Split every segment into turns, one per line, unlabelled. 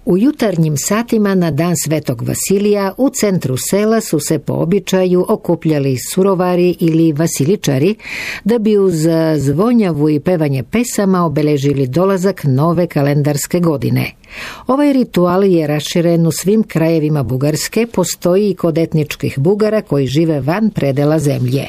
U jutarnjim satima na dan Svetog Vasilija u centru sela su se po običaju okupljali surovari ili vasiličari da bi uz zvonjavu i pevanje pesama obeležili dolazak nove kalendarske godine. Ovaj ritual je raširen u svim krajevima Bugarske, postoji i kod etničkih Bugara koji žive van predela zemlje.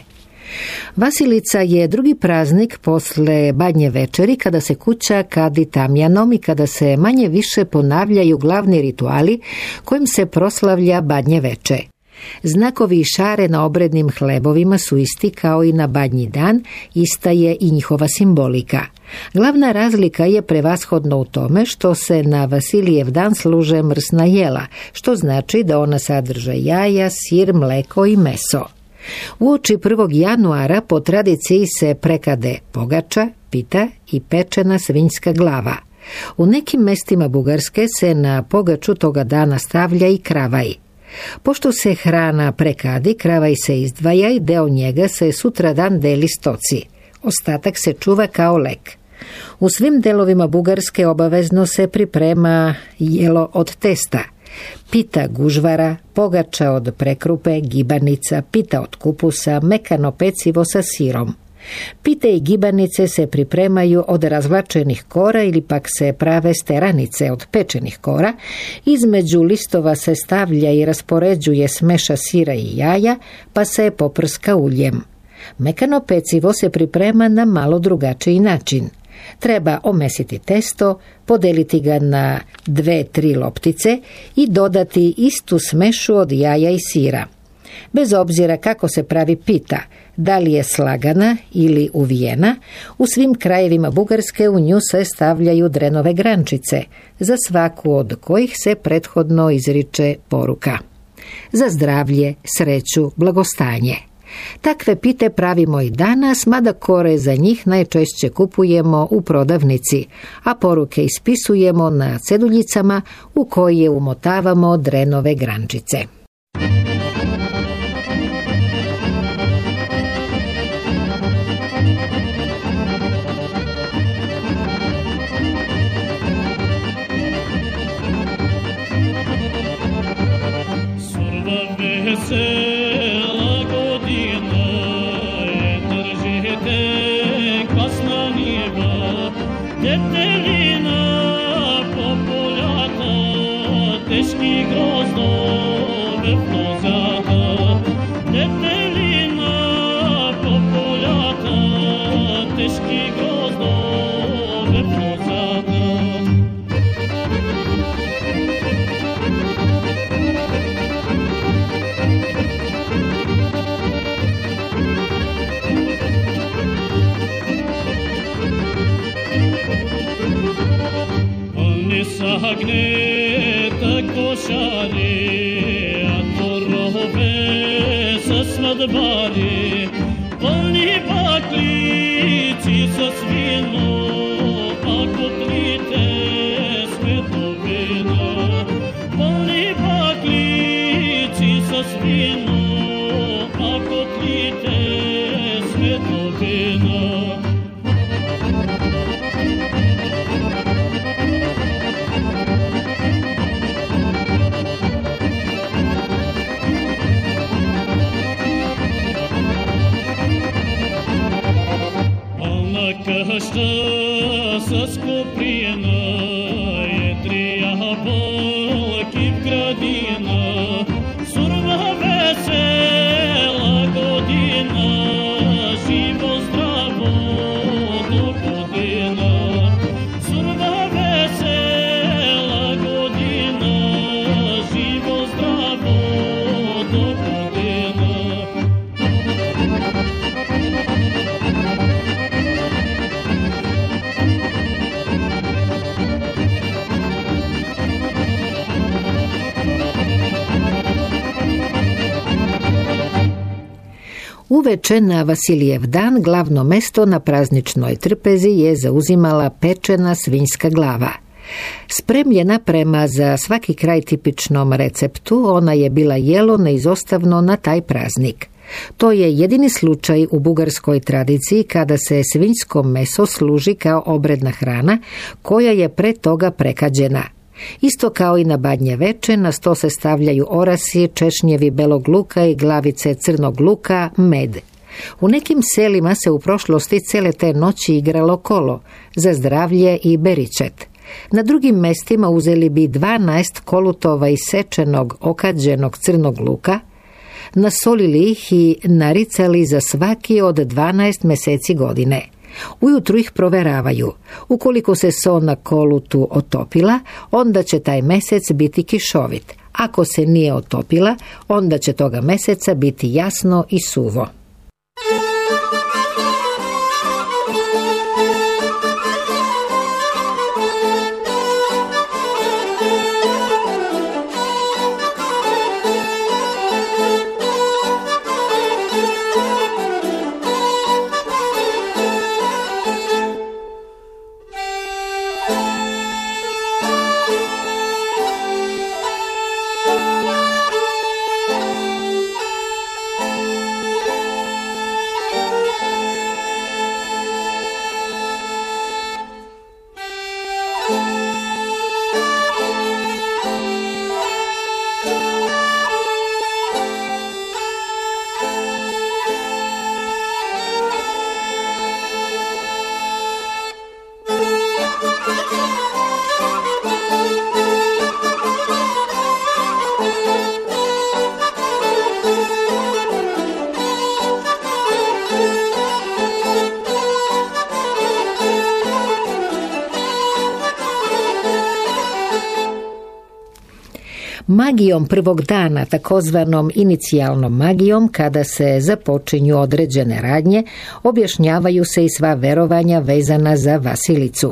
Vasilica je drugi praznik posle Badnje večeri kada se kuća kadi tamjanom i kada se manje više ponavljaju glavni rituali kojim se proslavlja Badnje veče. Znakovi i šare na obrednim hlebovima su isti kao i na Badnji dan, ista je i njihova simbolika. Glavna razlika je prevashodno u tome što se na Vasilijev dan služe mrsna jela, što znači da ona sadrže jaja, sir, mleko i meso. Uoči 1. januara po tradiciji se prekade pogača, pita i pečena svinjska glava. U nekim mestima Bugarske se na pogaču toga dana stavlja i kravaj. Pošto se hrana prekadi, kravaj se izdvaja i deo njega se sutradan deli stoci. Ostatak se čuva kao lek. U svim delovima Bugarske obavezno se priprema jelo od testa. Pita gužvara, pogača od prekrupe, gibanica, pita od kupusa, mekano pecivo sa sirom. Pite i gibanice se pripremaju od razvlačenih kora ili pak se prave steranice od pečenih kora. Između listova se stavlja i raspoređuje smeša sira i jaja, pa se poprska uljem. Mekano pecivo se priprema na malo drugačiji način. Treba omesiti testo, podeliti ga na 2-3 loptice i dodati istu smešu od jaja i sira. Bez obzira kako se pravi pita, da li je slagana ili uvijena, u svim krajevima Bugarske u nju se stavljaju drenove grančice, za svaku od kojih se prethodno izriče poruka. Za zdravlje, sreću, blagostanje. Takve pite pravimo i danas, mada kore za njih najčešće kupujemo u prodavnici, a poruke ispisujemo na ceduljicama u koje umotavamo drenove grančice.
Sagneta košari, a torove sa svadbari, polni baklici sa svino, a kotlite sveto vino. Polni baklici sa svino, a kotlite sveto vino. Къща с куприна, едрия болки в градина, сурва весела година, живо здраво до година. Сурва весела година, живо здраво до година.
Uveče na Vasilijev dan glavno mesto na prazničnoj trpezi je zauzimala pečena svinjska glava. Spremljena prema za svaki kraj tipičnom receptu, ona je bila jelo neizostavno na taj praznik. To je jedini slučaj u bugarskoj tradiciji kada se svinjsko meso služi kao obredna hrana koja je pre toga prekađena. Isto kao i na Badnje veče, na sto se stavljaju orasi, češnjevi belog luka i glavice crnog luka, med. U nekim selima se u prošlosti cele te noći igralo kolo, za zdravlje i beričet. Na drugim mestima uzeli bi 12 kolutova isečenog, okađenog crnog luka, nasolili ih i naricali za svaki od 12 meseci godine. Ujutru ih proveravaju. Ukoliko se so na kolutu otopila, onda će taj mesec biti kišovit. Ako se nije otopila, onda će toga meseca biti jasno i suvo. Magijom prvog dana, takozvanom inicijalnom magijom, kada se započinju određene radnje, objašnjavaju se i sva verovanja vezana za Vasilicu.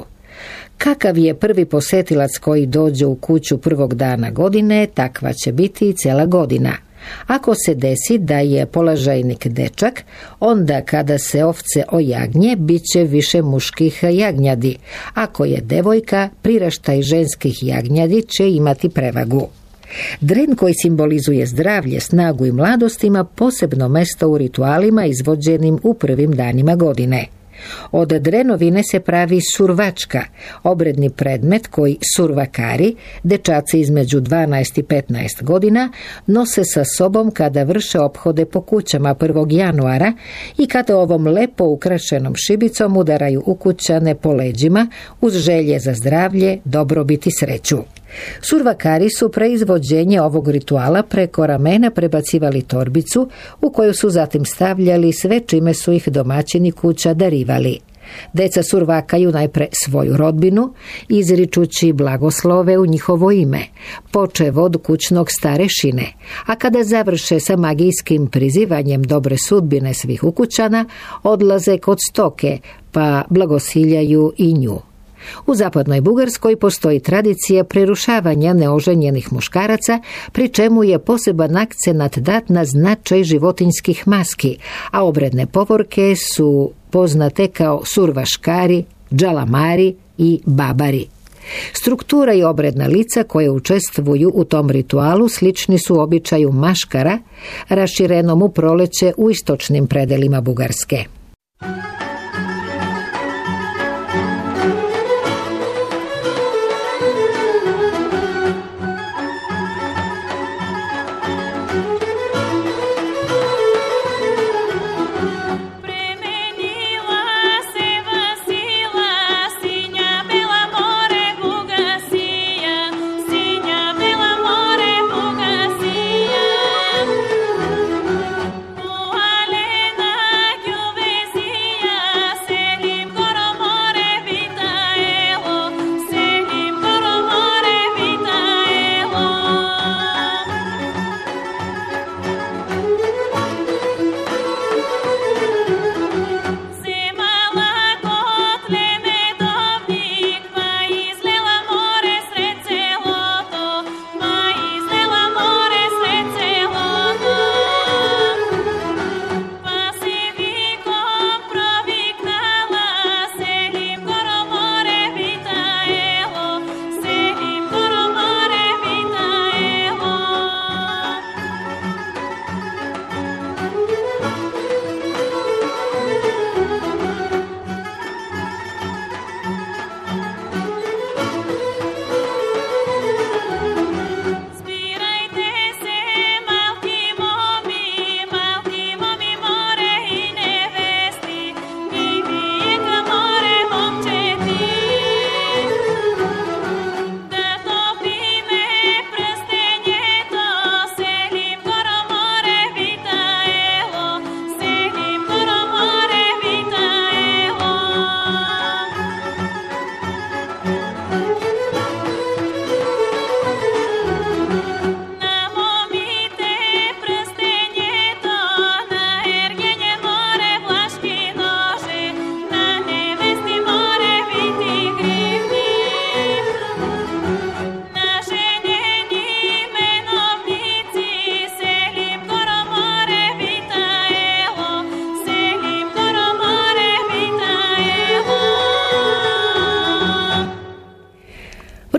Kakav je prvi posetilac koji dođe u kuću prvog dana godine, takva će biti i cijela godina. Ako se desi da je položajnik dečak, onda kada se ovce ojagnje, bit će više muških jagnjadi. Ako je devojka, priraštaj ženskih jagnjadi će imati prevagu. Dren koji simbolizuje zdravlje, snagu i mladost ima posebno mesto u ritualima izvođenim u prvim danima godine. Od drenovine se pravi survačka, obredni predmet koji survakari, dečaci između 12 i 15 godina, nose sa sobom kada vrše ophode po kućama 1. januara i kada ovom lepo ukrašenom šibicom udaraju ukućane po leđima uz želje za zdravlje, dobrobit i sreću. Survakari su preizvođenje ovog rituala preko ramena prebacivali torbicu u koju su zatim stavljali sve čime su ih domaćini kuća darivali. Deca survakaju najpre svoju rodbinu, izričući blagoslove u njihovo ime, počev od kućnog starešine, a kada završe sa magijskim prizivanjem dobre sudbine svih ukućana, odlaze kod stoke, pa blagosiljaju i nju. U zapadnoj Bugarskoj postoji tradicija prerušavanja neoženjenih muškaraca, pri čemu je poseban akcenat dat na značaj životinjskih maski, a obredne povorke su poznate kao survaškari, džalamari i babari. Struktura i obredna lica koje učestvuju u tom ritualu slični su običaju maškara, raširenom u proleće u istočnim predelima Bugarske.
Alena,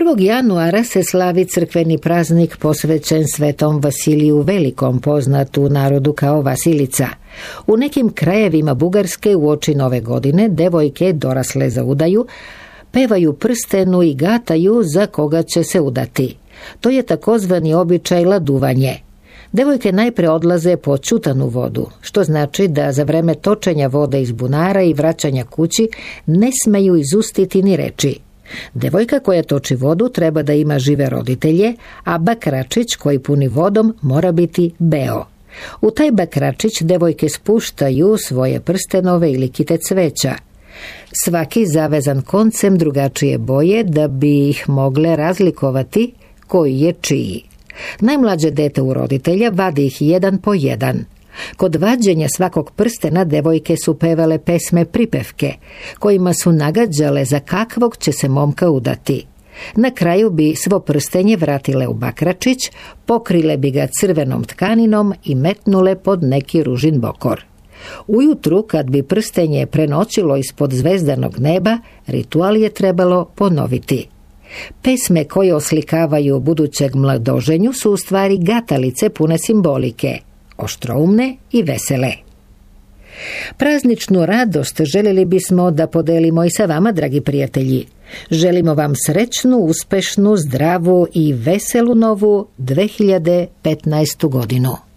1. januara se slavi crkveni praznik posvećen Svetom Vasiliju Velikom, poznat u narodu kao Vasilica. U nekim krajevima Bugarske uoči nove godine devojke dorasle za udaju pevaju prstenu i gataju za koga će se udati. To je takozvani običaj laduvanje. Devojke najpre odlaze po čutanu vodu, što znači da za vreme točenja vode iz bunara i vraćanja kući ne smeju izustiti ni reči. Devojka koja toči vodu treba da ima žive roditelje, a bakračić koji puni vodom mora biti beo. U taj bakračić devojke spuštaju svoje prstenove ili kite cveća. Svaki zavezan koncem drugačije boje da bi ih mogle razlikovati koji je čiji. Najmlađe dete u roditelja vadi ih jedan po jedan. Kod vađenja svakog prstena devojke su pevale pesme pripevke, kojima su nagađale za kakvog će se momka udati. Na kraju bi svo prstenje vratile u bakračić, pokrile bi ga crvenom tkaninom i metnule pod neki ružin bokor. Ujutru, kad bi prstenje prenoćilo ispod zvezdanog neba, ritual je trebalo ponoviti. Pesme koje oslikavaju budućeg mladoženju su u stvari gatalice pune simbolike, oštroumne i vesele. Prazničnu radost željeli bismo da podelimo i sa vama, dragi prijatelji. Želimo vam srećnu, uspešnu, zdravu i veselu novu 2015. godinu.